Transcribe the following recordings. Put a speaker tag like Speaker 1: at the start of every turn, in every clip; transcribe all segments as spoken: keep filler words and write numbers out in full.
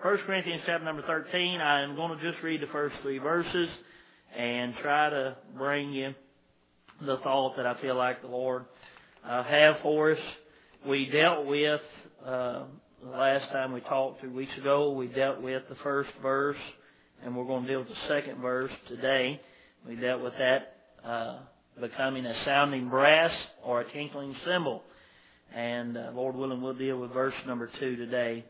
Speaker 1: First Corinthians chapter number thirteen. I am going to just read the first three verses and try to bring you the thought that I feel like the Lord uh, have for us. We dealt with, uh, the last time we talked two weeks ago, we dealt with the first verse, and we're going to deal with the second verse today. We dealt with that uh, becoming a sounding brass or a tinkling cymbal. And uh, Lord willing, we'll deal with verse number two today.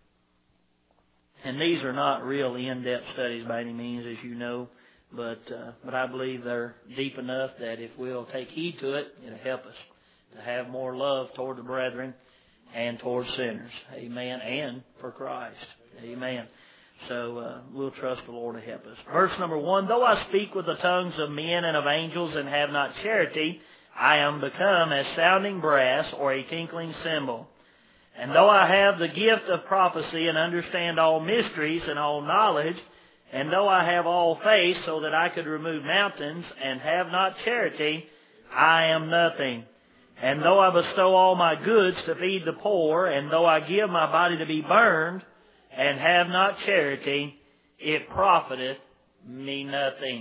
Speaker 1: And these are not real in-depth studies by any means, as you know, but uh, but I believe they're deep enough that if we'll take heed to it, it'll help us to have more love toward the brethren and toward sinners. Amen. And for Christ. Amen. So uh, we'll trust the Lord to help us. Verse number one, though I speak with the tongues of men and of angels and have not charity, I am become as sounding brass or a tinkling cymbal. And though I have the gift of prophecy and understand all mysteries and all knowledge, and though I have all faith so that I could remove mountains and have not charity, I am nothing. And though I bestow all my goods to feed the poor, and though I give my body to be burned and have not charity, it profiteth me nothing.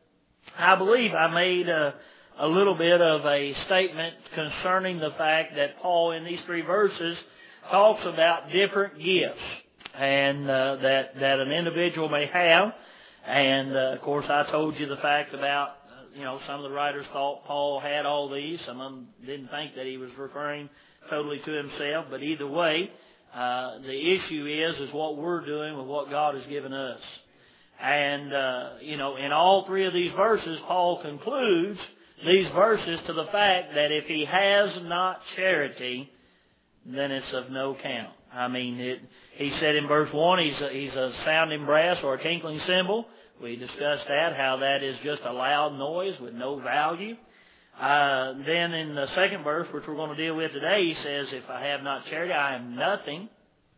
Speaker 1: I believe I made a, a little bit of a statement concerning the fact that Paul in these three verses talks about different gifts and uh, that that an individual may have. And uh, of course, I told you the fact about uh, you know some of the writers thought Paul had all these. Some of them didn't think that he was referring totally to himself. But either way, uh, the issue is is what we're doing with what God has given us. And uh, you know, in all three of these verses, Paul concludes these verses to the fact that if he has not charity, then it's of no count. I mean, it, he said in verse one, he's a, he's a sounding brass or a tinkling cymbal. We discussed that, how that is just a loud noise with no value. Uh, then in the second verse, which we're going to deal with today, he says, if I have not charity, I am nothing.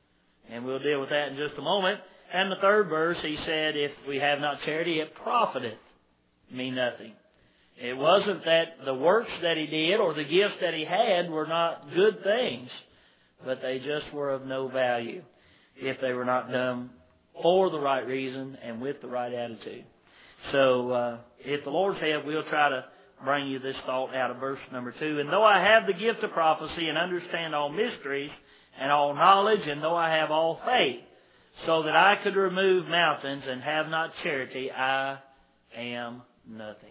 Speaker 1: And we'll deal with that in just a moment. And the third verse, he said, if we have not charity, it profiteth me nothing. It wasn't that the works that he did or the gifts that he had were not good things, but they just were of no value if they were not done for the right reason and with the right attitude. So, uh, if the Lord's help, we'll try to bring you this thought out of verse number two. And though I have the gift of prophecy and understand all mysteries and all knowledge, and though I have all faith, so that I could remove mountains and have not charity, I am nothing.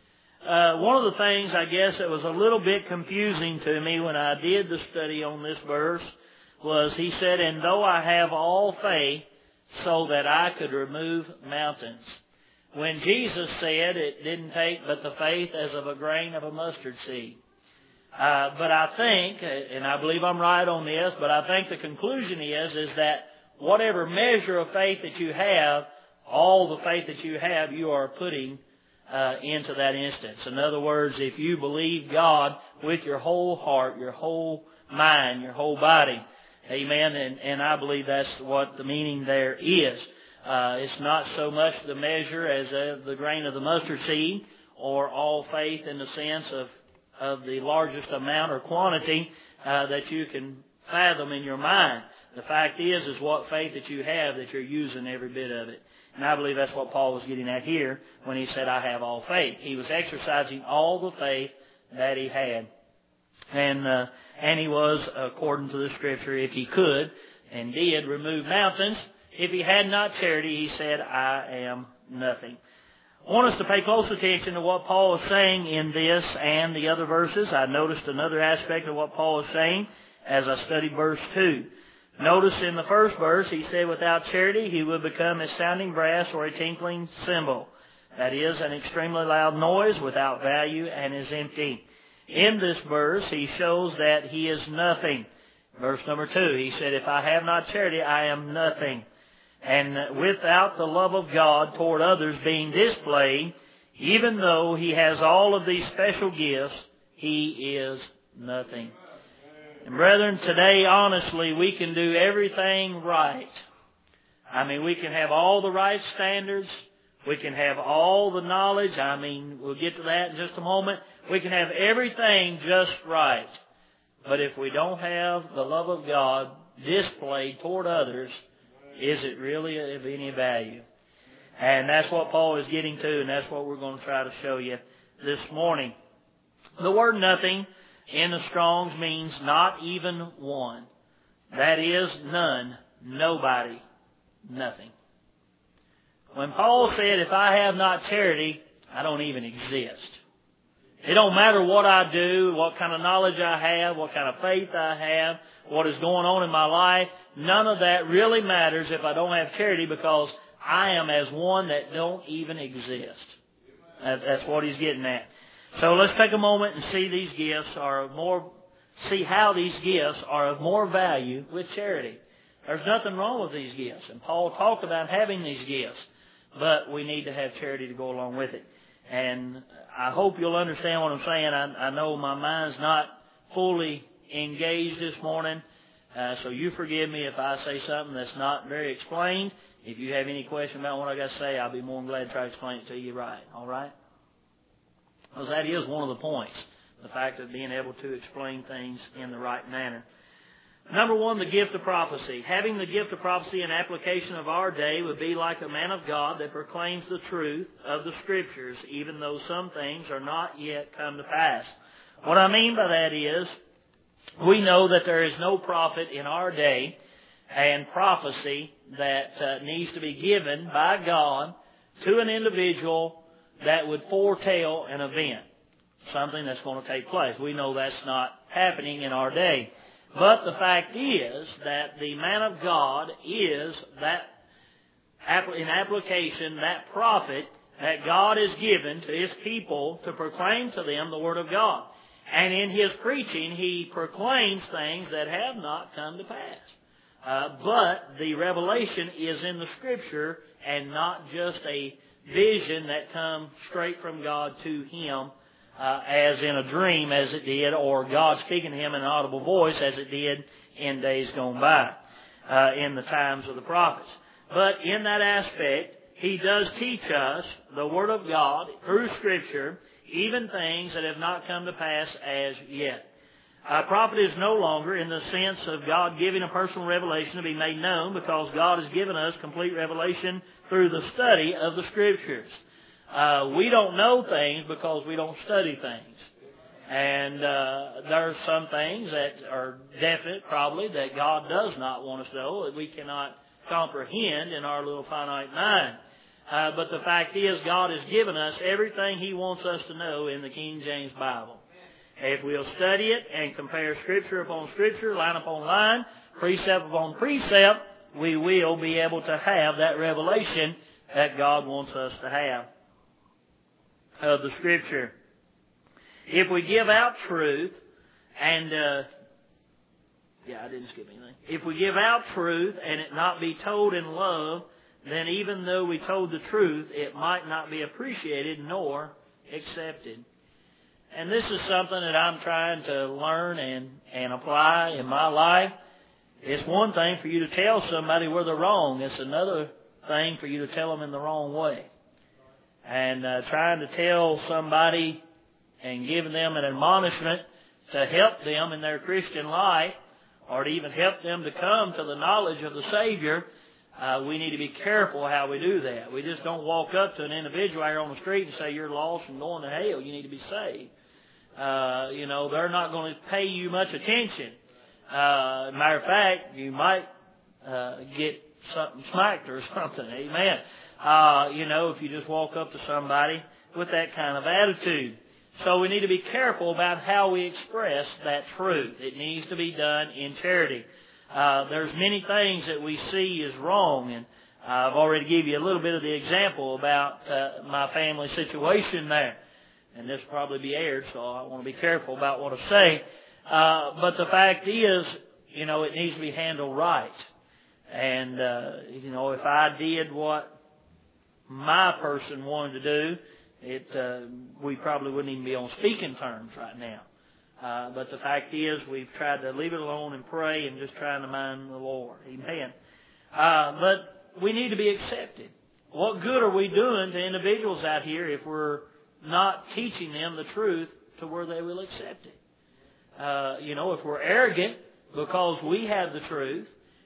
Speaker 1: Uh, one of the things, I guess, that was a little bit confusing to me when I did the study on this verse was he said, and though I have all faith so that I could remove mountains. When Jesus said it didn't take but the faith as of a grain of a mustard seed. Uh, but I think, and I believe I'm right on this, but I think the conclusion is, is that whatever measure of faith that you have, all the faith that you have, you are putting Uh, into that instance. In other words, if you believe God with your whole heart, your whole mind, your whole body, amen, and, and I believe that's what the meaning there is. Uh, it's not so much the measure as uh, the grain of the mustard seed or all faith in the sense of, of the largest amount or quantity uh, that you can fathom in your mind. The fact is, is what faith that you have that you're using every bit of it. And I believe that's what Paul was getting at here when he said, I have all faith. He was exercising all the faith that he had. And uh, and he was, according to the Scripture, if he could and did remove mountains, if he had not charity, he said, I am nothing. I want us to pay close attention to what Paul is saying in this and the other verses. I noticed another aspect of what Paul is saying as I studied verse two. Notice in the first verse, he said, without charity, he would become a sounding brass or a tinkling cymbal. That is, an extremely loud noise without value and is empty. In this verse, he shows that he is nothing. Verse number two, he said, if I have not charity, I am nothing. And without the love of God toward others being displayed, even though he has all of these special gifts, he is nothing. And brethren, today, honestly, we can do everything right. I mean, we can have all the right standards. We can have all the knowledge. I mean, we'll get to that in just a moment. We can have everything just right. But if we don't have the love of God displayed toward others, Is it really of any value? And that's what Paul is getting to, and that's what we're going to try to show you this morning. The word nothing in the Strong's means not even one. That is none, nobody, nothing. When Paul said, if I have not charity, I don't even exist. It don't matter what I do, what kind of knowledge I have, what kind of faith I have, what is going on in my life. None of that really matters if I don't have charity, because I am as one that don't even exist. That's what he's getting at. So let's take a moment and see these gifts are of more, see how these gifts are of more value with charity. There's nothing wrong with these gifts, and Paul talked about having these gifts, but we need to have charity to go along with it. And I hope you'll understand what I'm saying. I, I know my mind's not fully engaged this morning, uh, so you forgive me if I say something that's not very explained. If you have any question about what I got to say, I'll be more than glad to try to explain it to you right. All right? Because that is one of the points, the fact of being able to explain things in the right manner. Number one, the gift of prophecy. Having the gift of prophecy in application of our day would be like a man of God that proclaims the truth of the Scriptures, even though some things are not yet come to pass. What I mean by that is, we know that there is no prophet in our day and prophecy that uh, needs to be given by God to an individual that would foretell an event, something that's going to take place. We know that's not happening in our day. But the fact is that the man of God is that, in application, that prophet that God has given to His people to proclaim to them the Word of God. And in His preaching, He proclaims things that have not come to pass. Uh, but the revelation is in the Scripture and not just a vision that comes straight from God to him uh, as in a dream as it did, or God speaking to him in an audible voice as it did in days gone by, uh, in the times of the prophets. But in that aspect, He does teach us the Word of God through Scripture, even things that have not come to pass as yet. A prophet is no longer in the sense of God giving a personal revelation to be made known, because God has given us complete revelation through the study of the Scriptures. Uh, we don't know things because we don't study things. And uh, there are some things that are definite, probably, that God does not want us to know, that we cannot comprehend in our little finite mind. Uh, but the fact is, God has given us everything He wants us to know in the King James Bible. If we'll study it and compare Scripture upon Scripture, line upon line, precept upon precept, we will be able to have that revelation that God wants us to have of the Scripture. If we give out truth and, uh, yeah, I didn't skip anything. If we give out truth and it not be told in love, then even though we told the truth, it might not be appreciated nor accepted. And this is something that I'm trying to learn and, and apply in my life. It's one thing for you to tell somebody where they're wrong. It's another thing for you to tell them in the wrong way. And uh, trying to tell somebody and giving them an admonishment to help them in their Christian life, or to even help them to come to the knowledge of the Savior, uh, we need to be careful how we do that. We just don't walk up to an individual here on the street and say, you're lost and going to hell, you need to be saved. Uh, you know, they're not going to pay you much attention. Uh, matter of fact, you might uh, get something smacked or something. Amen. Uh, you know, if you just walk up to somebody with that kind of attitude. So we need to be careful about how we express that truth. It needs to be done in charity. Uh, there's many things that we see as wrong, and I've already given you a little bit of the example about uh, my family situation there. And this will probably be aired, so I want to be careful about what I say. Uh, but the fact is, you know, it needs to be handled right. And, uh, you know, if I did what my person wanted to do, it, uh, we probably wouldn't even be on speaking terms right now. Uh, but the fact is, we've tried to leave it alone and pray and just trying to mind the Lord. Amen. Uh, but we need to be accepted. What good are we doing to individuals out here if we're not teaching them the truth to where they will accept it? Uh, you know, if we're arrogant because we have the truth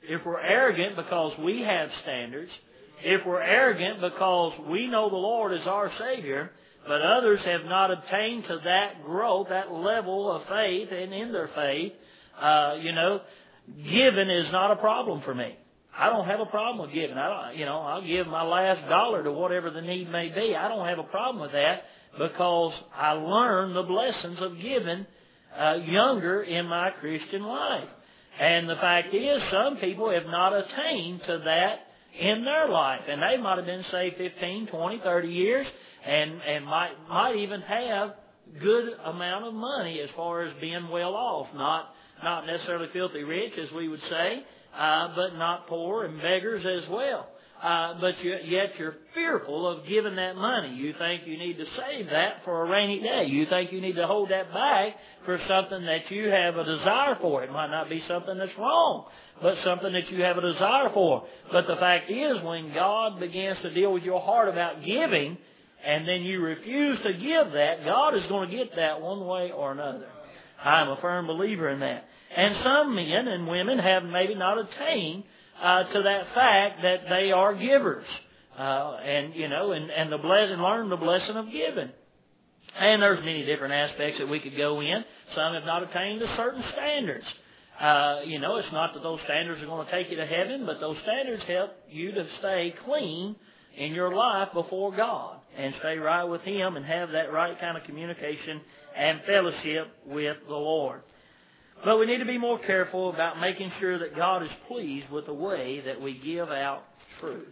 Speaker 1: if we're arrogant because we have standards, if we're arrogant because we know the Lord is our Savior, but others have not obtained to that growth, that level of faith and in their faith, uh, you know, giving is not a problem for me. I don't have a problem with giving. I don't, you know, I'll give my last dollar to whatever the need may be. I don't have a problem with that because I learned the blessings of giving uh, younger in my Christian life. And the fact is, some people have not attained to that in their life, and they might have been saved fifteen, twenty, thirty years, and and might might even have good amount of money as far as being well off, not not necessarily filthy rich, as we would say, uh, but not poor and beggars as well. Uh, but you, yet you're fearful of giving that money. You think you need to save that for a rainy day. You think you need to hold that back for something that you have a desire for. It might not be something that's wrong, but something that you have a desire for. But the fact is, when God begins to deal with your heart about giving, and then you refuse to give that, God is going to get that one way or another. I'm a firm believer in that. And some men and women have maybe not attained uh, to that fact that they are givers, uh, and you know, and and the blessing, learn the blessing of giving. And there's many different aspects that we could go in. Some have not attained to certain standards. Uh, you know, it's not that those standards are going to take you to heaven, but those standards help you to stay clean in your life before God and stay right with Him and have that right kind of communication and fellowship with the Lord. But we need to be more careful about making sure that God is pleased with the way that we give out truth.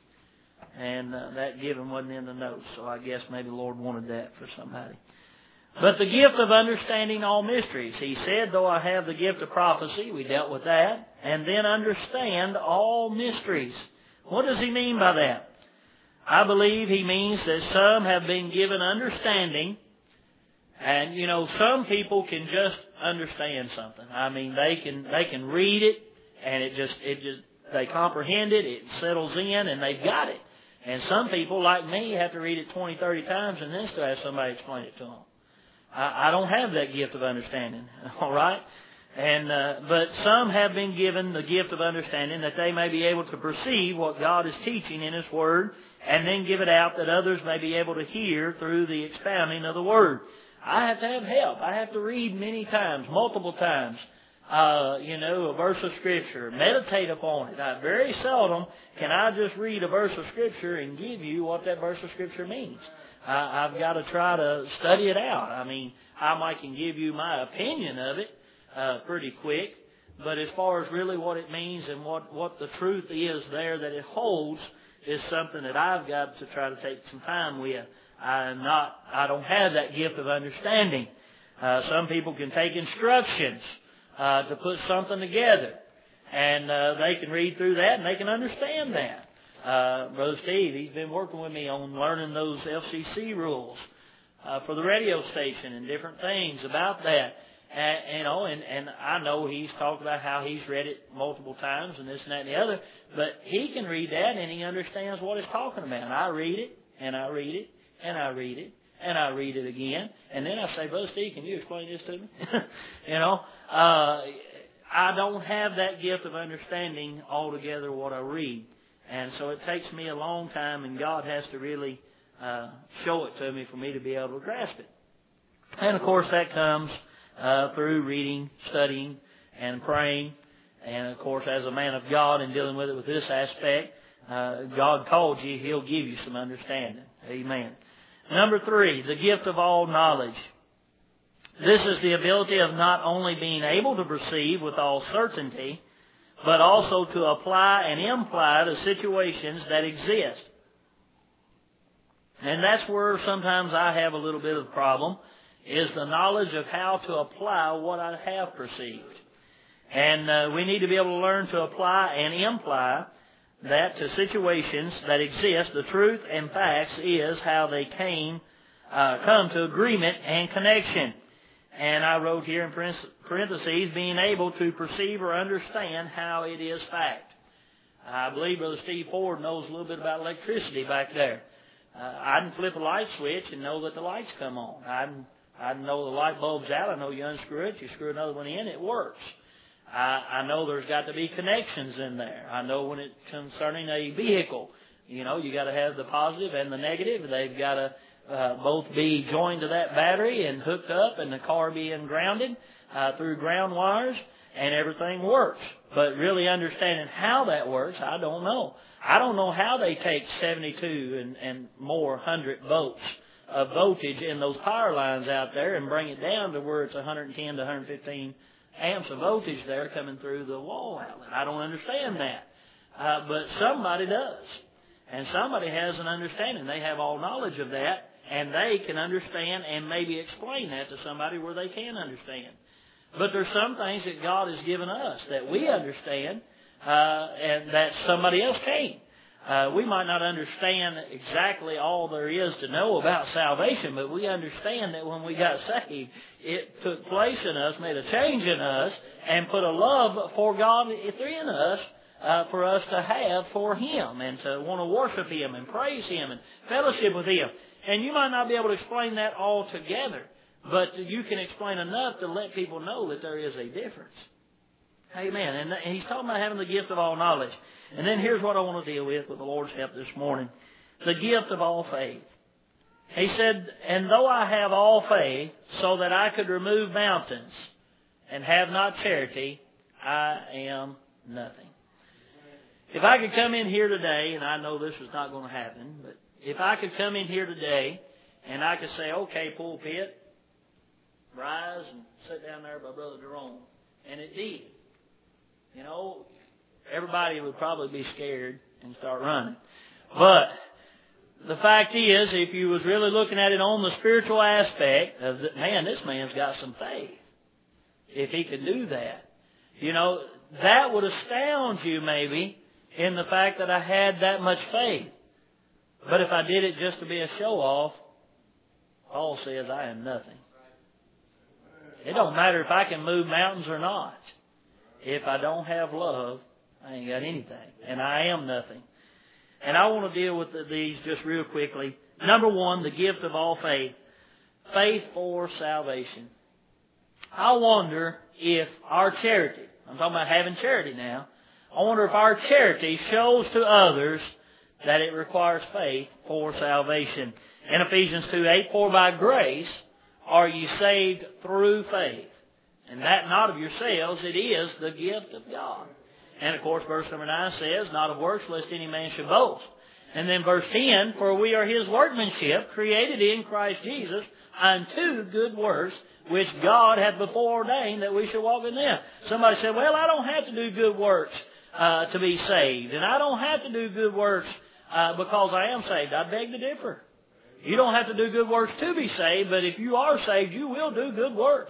Speaker 1: And uh, that giving wasn't in the notes, so I guess maybe the Lord wanted that for somebody. But the gift of understanding all mysteries. He said, though I have the gift of prophecy, we dealt with that, and then understand all mysteries. What does He mean by that? I believe He means that some have been given understanding. And, you know, some people can just understand something. I mean, they can they can read it, and it just, it just they comprehend it, it settles in, and they've got it. And some people, like me, have to read it twenty, thirty times and then still have somebody explain it to them. I, I don't have that gift of understanding, all right? And uh, but some have been given the gift of understanding that they may be able to perceive what God is teaching in His Word and then give it out that others may be able to hear through the expounding of the Word. I have to have help. I have to read many times, multiple times, uh, you know, a verse of Scripture, meditate upon it. I, very seldom can I just read a verse of Scripture and give you what that verse of Scripture means. I, I've got to try to study it out. I mean, I might can give you my opinion of it uh, pretty quick, but as far as really what it means and what, what the truth is there that it holds is something that I've got to try to take some time with. I'm not, I don't have that gift of understanding. Uh, some people can take instructions, uh, to put something together. And, uh, they can read through that and they can understand that. Uh, Brother Steve, he's been working with me on learning those F C C rules, uh, for the radio station and different things about that. And, you know, and, and I know he's talked about how he's read it multiple times and this and that and the other, but he can read that and he understands what it's talking about. And I read it and I read it. And I read it, and I read it again, and then I say, Brother Steve, can you explain this to me? you know, uh, I don't have that gift of understanding altogether what I read. And so it takes me a long time, and God has to really uh, show it to me for me to be able to grasp it. And, of course, that comes uh, through reading, studying, and praying. And, of course, as a man of God and dealing with it with this aspect, uh, God called you, He'll give you some understanding. Amen. Number three, the gift of all knowledge. This is the ability of not only being able to perceive with all certainty, but also to apply and imply to situations that exist. And that's where sometimes I have a little bit of a problem, is the knowledge of how to apply what I have perceived. And uh, we need to be able to learn to apply and imply that to situations that exist. The truth and facts is how they came, uh, come to agreement and connection. And I wrote here in parentheses, being able to perceive or understand how it is fact. I believe Brother Steve Ford knows a little bit about electricity back there. Uh, I can flip a light switch and know that the lights come on. I can, I know the light bulb's out. I know you unscrew it, you screw another one in, it works. I, I know there's got to be connections in there. I know when it's concerning a vehicle, you know, you got to have the positive and the negative. They've got to uh, both be joined to that battery and hooked up, and the car being grounded uh, through ground wires, and everything works. But really understanding how that works, I don't know. I don't know how they take seventy-two and, and more hundred volts of voltage in those power lines out there and bring it down to where it's one hundred ten to one hundred fifteen amps of voltage there coming through the wall outlet. I don't understand that. Uh, but somebody does. And somebody has an understanding. They have all knowledge of that, and they can understand and maybe explain that to somebody where they can understand. But there's some things that God has given us that we understand, uh, and that somebody else can't. Uh, we might not understand exactly all there is to know about salvation, but we understand that when we got saved, it took place in us, made a change in us, and put a love for God within us, uh, for us to have for Him, and to want to worship Him, and praise Him, and fellowship with Him. And you might not be able to explain that all together, but you can explain enough to let people know that there is a difference. Amen. And He's talking about having the gift of all knowledge. And then here's what I want to deal with with the Lord's help this morning. The gift of all faith. He said, and though I have all faith so that I could remove mountains and have not charity, I am nothing. If I could come in here today, and I know this is not going to happen, but if I could come in here today and I could say, okay, pulpit, rise and sit down there by Brother Jerome. And it did. You know, everybody would probably be scared and start running. But the fact is, if you was really looking at it on the spiritual aspect of, the, man, this man's got some faith. If he could do that. You know, that would astound you maybe in the fact that I had that much faith. But if I did it just to be a show-off, Paul says I am nothing. It don't matter if I can move mountains or not. If I don't have love, I ain't got anything. And I am nothing. And I want to deal with these just real quickly. Number one, the gift of all faith. Faith for salvation. I wonder if our charity, I'm talking about having charity now, I wonder if our charity shows to others that it requires faith for salvation. In Ephesians two eight, for by grace are ye saved through faith. And that not of yourselves, it is the gift of God. And of course, verse number nine says, not of works, lest any man should boast. And then verse ten, for we are His workmanship, created in Christ Jesus, unto good works, which God hath before ordained that we should walk in them. Somebody said, well, I don't have to do good works uh, to be saved. And I don't have to do good works uh, because I am saved. I beg to differ. You don't have to do good works to be saved, but if you are saved, you will do good works.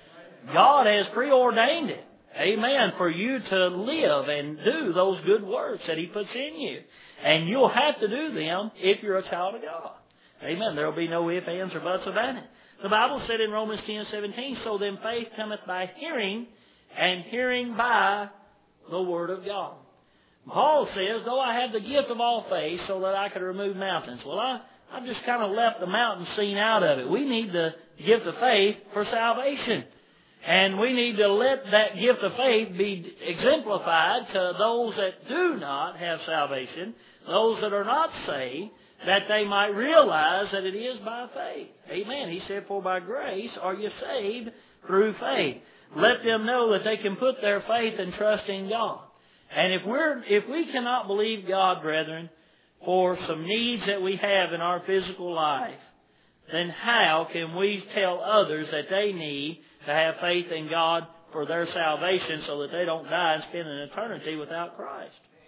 Speaker 1: God has preordained it. Amen. For you to live and do those good works that He puts in you. And you'll have to do them if you're a child of God. Amen. There will be no ifs, ands, or buts about it. The Bible said in Romans ten seventeen, so then faith cometh by hearing, and hearing by the Word of God. Paul says, though I have the gift of all faith so that I could remove mountains. Well, I, I've just kind of left the mountain scene out of it. We need the gift of faith for salvation. And we need to let that gift of faith be exemplified to those that do not have salvation, those that are not saved, that they might realize that it is by faith. Amen. He said, for by grace are you saved through faith. Let them know that they can put their faith and trust in God. And if we're, if we cannot believe God, brethren, for some needs that we have in our physical life, then how can we tell others that they need to have faith in God for their salvation so that they don't die and spend an eternity without Christ?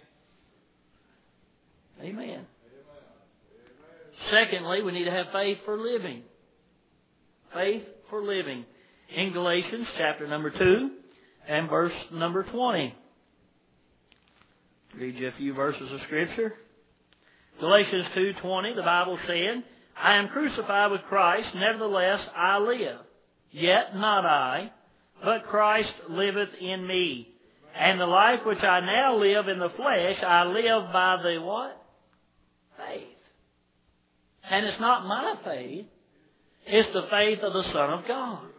Speaker 1: Amen. Secondly, we need to have faith for living. Faith for living. In Galatians chapter number two and verse number twenty. Read you a few verses of Scripture. Galatians two twenty, the Bible said, I am crucified with Christ, nevertheless I live. Yet not I, but Christ liveth in me. And the life which I now live in the flesh, I live by the what? Faith. And it's not my faith. It's the faith of the Son of God.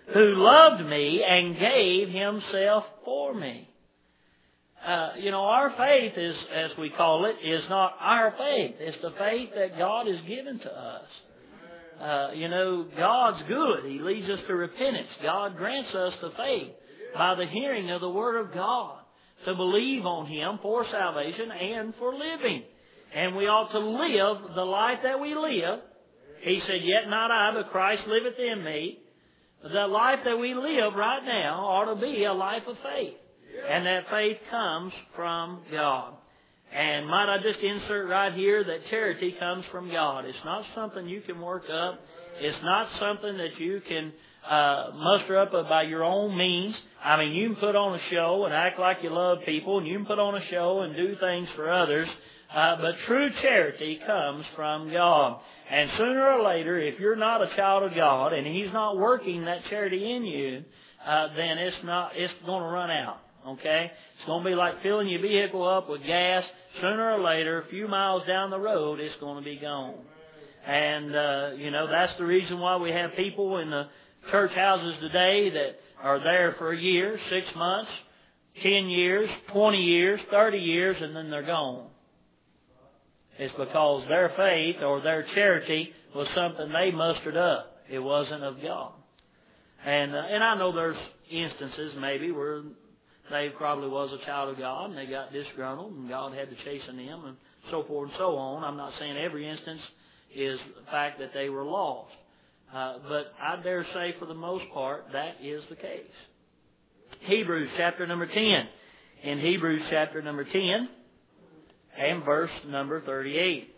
Speaker 1: who loved me and gave himself for me. Uh, you know, our faith is, as we call it, is not our faith. It's the faith that God has given to us. Uh, you know, God's good. He leads us to repentance. God grants us the faith by the hearing of the Word of God to believe on Him for salvation and for living. And we ought to live the life that we live. He said, yet not I, but Christ liveth in me. The life that we live right now ought to be a life of faith. And that faith comes from God. And might I just insert right here that charity comes from God. It's not something you can work up. It's not something that you can uh, muster up by your own means. I mean, you can put on a show and act like you love people, and you can put on a show and do things for others. Uh, but true charity comes from God. And sooner or later, if you're not a child of God and He's not working that charity in you, uh, then it's not. It's going to run out. Okay? It's going to be like filling your vehicle up with gas. Sooner or later, a few miles down the road, it's going to be gone. And, uh, you know, that's the reason why we have people in the church houses today that are there for a year, six months, ten years, twenty years, thirty years, and then they're gone. It's because their faith or their charity was something they mustered up. It wasn't of God. And, uh, and I know there's instances maybe where they probably was a child of God and they got disgruntled and God had to chasten them and so forth and so on. I'm not saying every instance is the fact that they were lost. Uh, but I dare say for the most part that is the case. Hebrews chapter number ten. In Hebrews chapter number ten and verse number thirty-eight.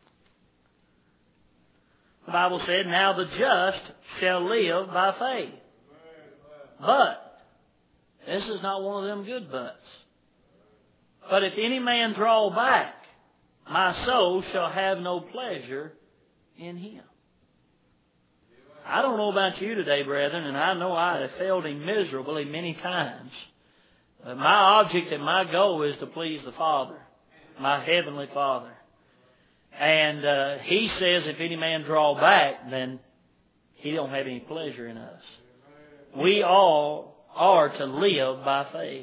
Speaker 1: The Bible said, now the just shall live by faith. But this is not one of them good buts. But if any man draw back, my soul shall have no pleasure in him. I don't know about you today, brethren, and I know I have failed Him miserably many times. But my object and my goal is to please the Father, my Heavenly Father. And uh, He says if any man draw back, then He don't have any pleasure in us. We all are to live by faith.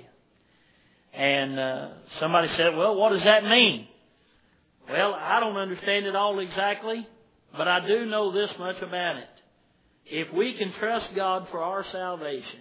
Speaker 1: And uh, somebody said, well, what does that mean? Well, I don't understand it all exactly, but I do know this much about it. If we can trust God for our salvation,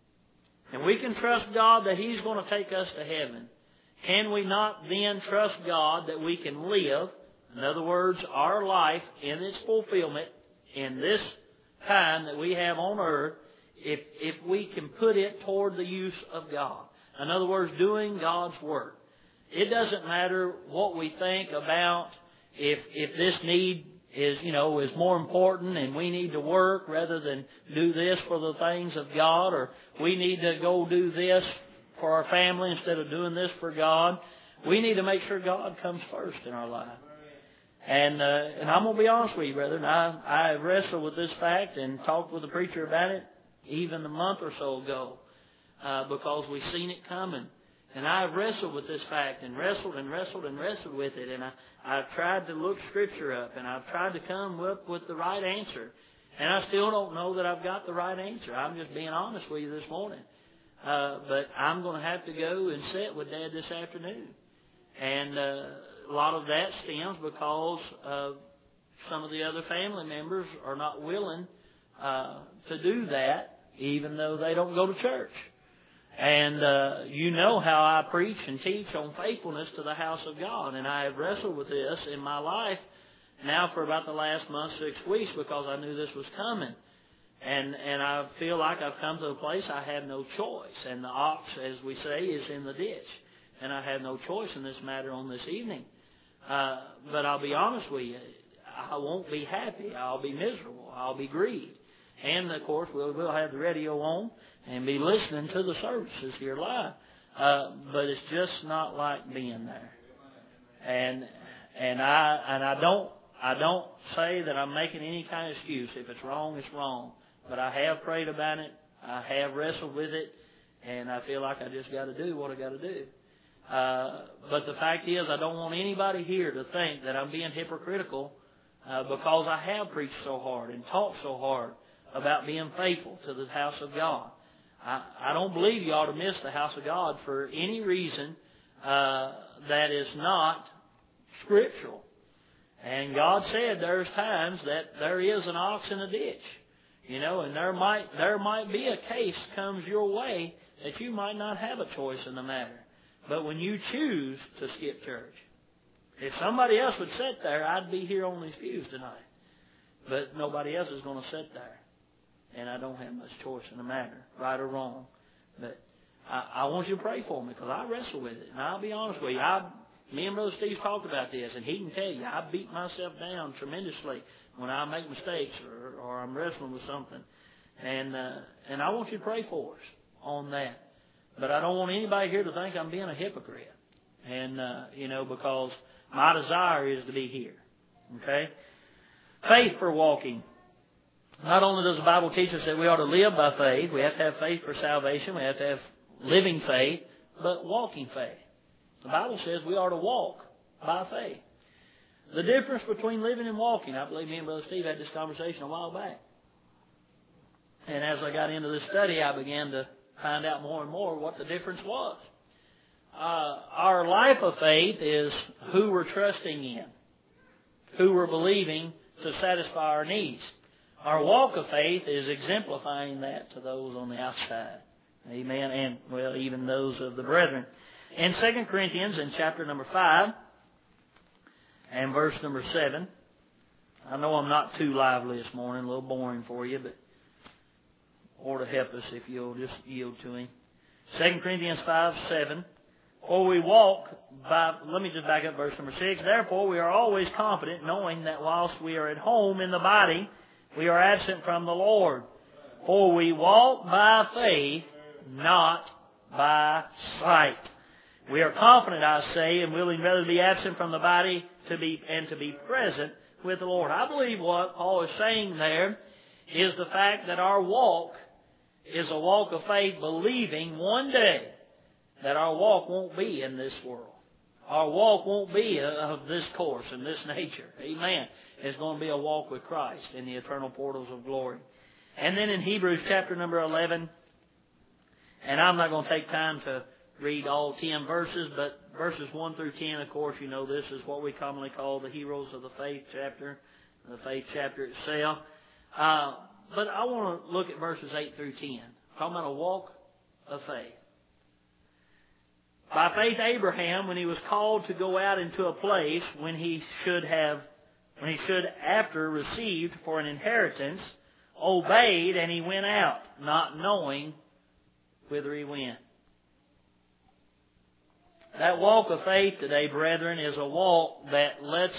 Speaker 1: and we can trust God that He's going to take us to heaven, can we not then trust God that we can live, in other words, our life in its fulfillment in this time that we have on earth, if if we can put it toward the use of God? In other words, doing God's work. It doesn't matter what we think about if if this need is, you know, is more important and we need to work rather than do this for the things of God, or we need to go do this for our family instead of doing this for God. We need to make sure God comes first in our life. And uh, and I'm going to be honest with you, brethren. I, I wrestled with this fact and talked with the preacher about it even a month or so ago uh, because we've seen it coming. And I wrestled with this fact and wrestled and wrestled and wrestled with it. And I, I've tried to look Scripture up and I've tried to come up with the right answer. And I still don't know that I've got the right answer. I'm just being honest with you this morning. Uh, but I'm going to have to go and sit with Dad this afternoon. And uh, a lot of that stems because uh, some of the other family members are not willing uh, to do that, even though they don't go to church. And uh, you know how I preach and teach on faithfulness to the house of God. And I have wrestled with this in my life now for about the last month, six weeks, because I knew this was coming. And and I feel like I've come to a place I have no choice. And the ox, as we say, is in the ditch. And I have no choice in this matter on this evening. Uh, but I'll be honest with you, I won't be happy. I'll be miserable. I'll be grieved. And, of course, we'll, we'll have the radio on and be listening to the services here live. Uh, but it's just not like being there. And and I and I don't I don't say that I'm making any kind of excuse. If it's wrong, it's wrong. But I have prayed about it. I have wrestled with it, and I feel like I just got to do what I got to do. Uh, but the fact is, I don't want anybody here to think that I'm being hypocritical uh, because I have preached so hard and taught so hard about being faithful to the house of God. I, I don't believe you ought to miss the house of God for any reason uh, that is not scriptural. And God said there's times that there is an ox in a ditch, you know, and there might there might be a case comes your way that you might not have a choice in the matter. But when you choose to skip church, if somebody else would sit there, I'd be here on these pews tonight. But nobody else is going to sit there. And I don't have much choice in the matter, right or wrong. But I, I want you to pray for me because I wrestle with it. And I'll be honest with you, I, me and Brother Steve talked about this, and he can tell you I beat myself down tremendously when I make mistakes or, or I'm wrestling with something. And uh, and I want you to pray for us on that. But I don't want anybody here to think I'm being a hypocrite. And, uh, you know, because my desire is to be here. Okay? Faith for walking. Not only does the Bible teach us that we ought to live by faith, we have to have faith for salvation, we have to have living faith, but walking faith. The Bible says we ought to walk by faith. The difference between living and walking, I believe me and Brother Steve had this conversation a while back. And as I got into this study, I began to find out more and more what the difference was. Uh, our life of faith is who we're trusting in, who we're believing to satisfy our needs. Our walk of faith is exemplifying that to those on the outside. Amen. And, well, even those of the brethren. In Second Corinthians, in chapter number five, and verse number seven, I know I'm not too lively this morning, a little boring for you, but or to help us if you'll just yield to Him. Second Corinthians five, seven, or we walk by, let me just back up verse number six, therefore we are always confident, knowing that whilst we are at home in the body, we are absent from the Lord. For we walk by faith, not by sight. We are confident, I say, and willing rather to be absent from the body to be and to be present with the Lord. I believe what Paul is saying there is the fact that our walk is a walk of faith, believing one day that our walk won't be in this world. Our walk won't be of this course and this nature. Amen. It's going to be a walk with Christ in the eternal portals of glory. And then in Hebrews chapter number eleven, and I'm not going to take time to read all ten verses, but verses one through ten, of course, you know this is what we commonly call the heroes of the faith chapter, the faith chapter itself. Uh, but I want to look at verses eight through ten, talking about a walk of faith. By faith, Abraham, when he was called to go out into a place when he should have When he should after received for an inheritance, obeyed, and he went out, not knowing whither he went. That walk of faith today, brethren, is a walk that lets,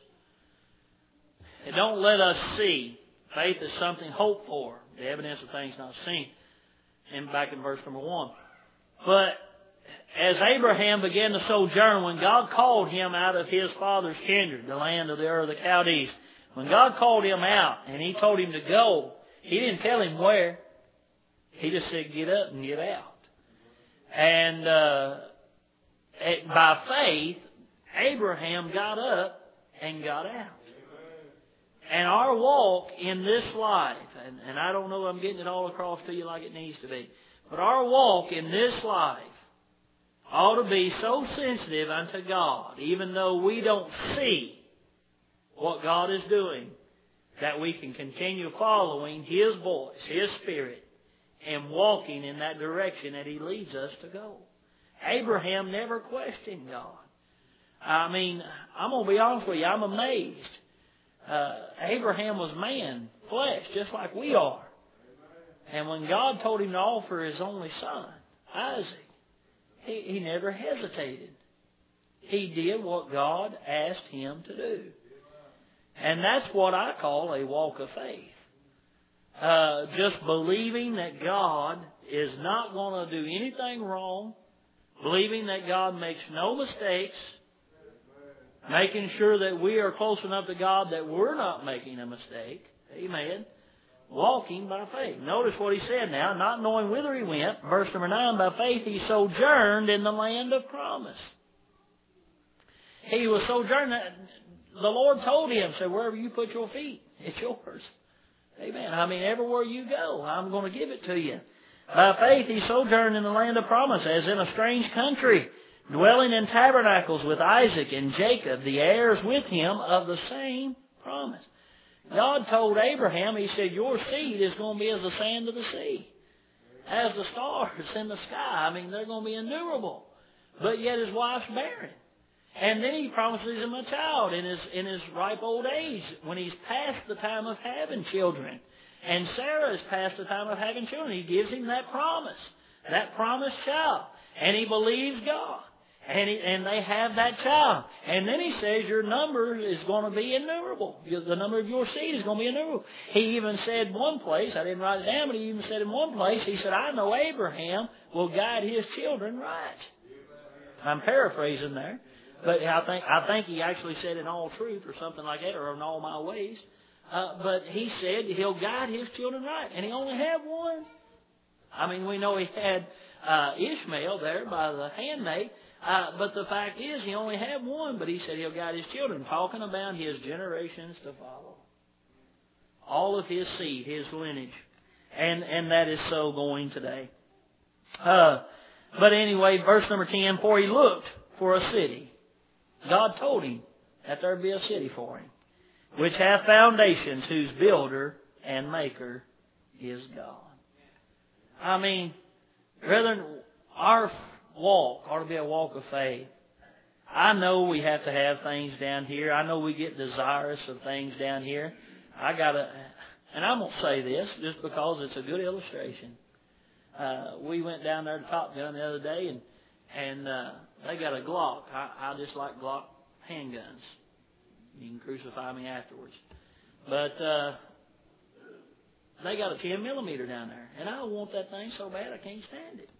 Speaker 1: it don't let us see. Faith is something hoped for, the evidence of things not seen. And back in verse number one. But as Abraham began to sojourn, when God called him out of his father's kindred, the land of the Ur of the Chaldees, when God called him out and He told him to go, He didn't tell him where. He just said, get up and get out. And uh, by faith, Abraham got up and got out. And our walk in this life, and, and I don't know if I'm getting it all across to you like it needs to be, but our walk in this life ought to be so sensitive unto God, even though we don't see what God is doing, that we can continue following His voice, His Spirit, and walking in that direction that He leads us to go. Abraham never questioned God. I mean, I'm going to be honest with you, I'm amazed. Uh, Abraham was man, flesh, just like we are. And when God told him to offer His only son, Isaac, He, he never hesitated. He did what God asked him to do. And that's what I call a walk of faith. Uh, just believing that God is not going to do anything wrong. Believing that God makes no mistakes. Making sure that we are close enough to God that we're not making a mistake. Amen. Walking by faith. Notice what he said now, not knowing whither he went. Verse number nine, by faith he sojourned in the land of promise. He was sojourning. The Lord told him, said, wherever you put your feet, it's yours. Amen. I mean, everywhere you go, I'm going to give it to you. By faith, he sojourned in the land of promise, as in a strange country, dwelling in tabernacles with Isaac and Jacob, the heirs with him of the same promise. God told Abraham, he said, your seed is going to be as the sand of the sea, as the stars in the sky. I mean, they're going to be innumerable. But yet his wife's barren. And then he promises him a child in his, in his ripe old age, when he's past the time of having children. And Sarah is past the time of having children. He gives him that promise, that promised child. And he believes God. And, he, and they have that child. And then he says your number is going to be innumerable. The number of your seed is going to be innumerable. He even said one place, I didn't write it down, but he even said in one place, he said, I know Abraham will guide his children right. I'm paraphrasing there. But I think I think he actually said in all truth or something like that, or in all my ways. Uh, but he said he'll guide his children right. And he only had one. I mean, we know he had uh, Ishmael there by the handmaid. Uh, but the fact is, he only had one. But he said he'll guide his children, talking about his generations to follow. All of his seed, his lineage. And, and that is so going today. Uh, but anyway, verse number ten, for he looked for a city. God told him that there would be a city for him, which hath foundations, whose builder and maker is God. I mean, brethren, our walk ought to be a walk of faith. I know we have to have things down here. I know we get desirous of things down here. I gotta, and I'm gonna say this just because it's a good illustration. Uh, we went down there to Top Gun the other day, and and uh, they got a Glock. I, I just like Glock handguns. You can crucify me afterwards. But uh, they got a ten millimeter down there. And I want that thing so bad I can't stand it.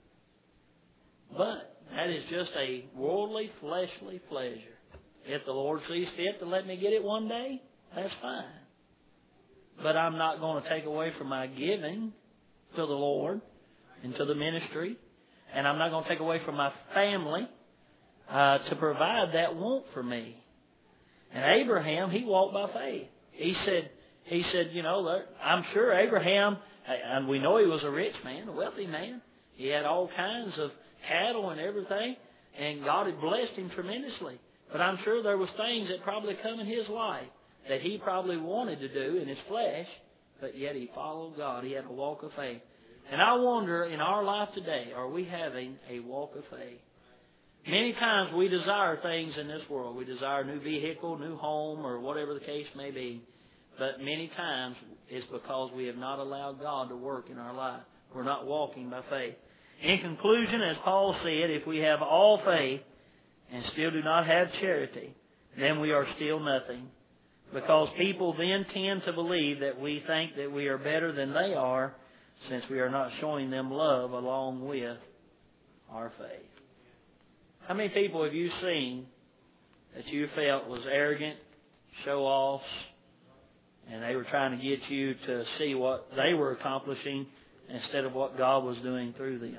Speaker 1: But that is just a worldly, fleshly pleasure. If the Lord sees fit to let me get it one day, that's fine. But I'm not going to take away from my giving to the Lord and to the ministry. And I'm not going to take away from my family uh, to provide that want for me. And Abraham, he walked by faith. He said, he said, you know, I'm sure Abraham, and we know he was a rich man, a wealthy man. He had all kinds of cattle and everything, and God had blessed him tremendously. But I'm sure there was things that probably come in his life that he probably wanted to do in his flesh, but yet he followed God. He had a walk of faith. And I wonder, in our life today, are we having a walk of faith? Many times we desire things in this world. We desire a new vehicle, new home, or whatever the case may be. But many times it's because we have not allowed God to work in our life. We're not walking by faith. In conclusion, as Paul said, if we have all faith and still do not have charity, then we are still nothing. Because people then tend to believe that we think that we are better than they are, since we are not showing them love along with our faith. How many people have you seen that you felt was arrogant, show-offs, and they were trying to get you to see what they were accomplishing instead of what God was doing through them?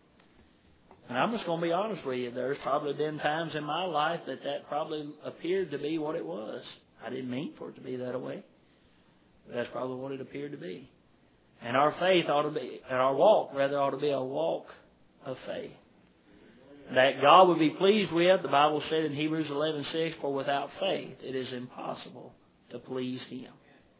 Speaker 1: And I'm just going to be honest with you. There's probably been times in my life that that probably appeared to be what it was. I didn't mean for it to be that way. But that's probably what it appeared to be. And our faith ought to be, and our walk, rather, ought to be a walk of faith. That God would be pleased with, the Bible said in Hebrews eleven six, for without faith it is impossible to please Him.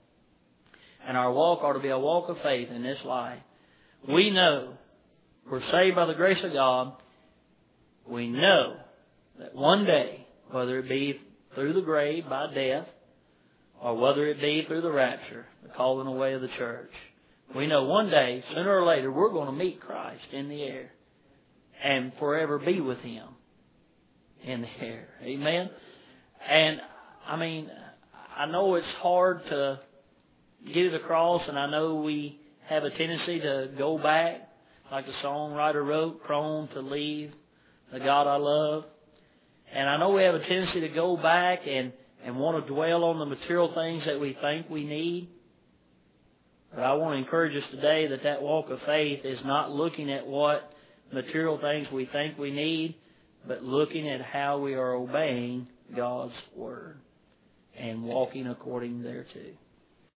Speaker 1: And our walk ought to be a walk of faith in this life. We know we're saved by the grace of God. We know that one day, whether it be through the grave by death, or whether it be through the rapture, the calling away of the church, we know one day, sooner or later, we're going to meet Christ in the air and forever be with Him in the air. Amen? And, I mean, I know it's hard to get it across, and I know we have a tendency to go back, like the songwriter wrote, prone to leave the God I love. And I know we have a tendency to go back and, and want to dwell on the material things that we think we need. But I want to encourage us today that that walk of faith is not looking at what material things we think we need, but looking at how we are obeying God's Word and walking according thereto.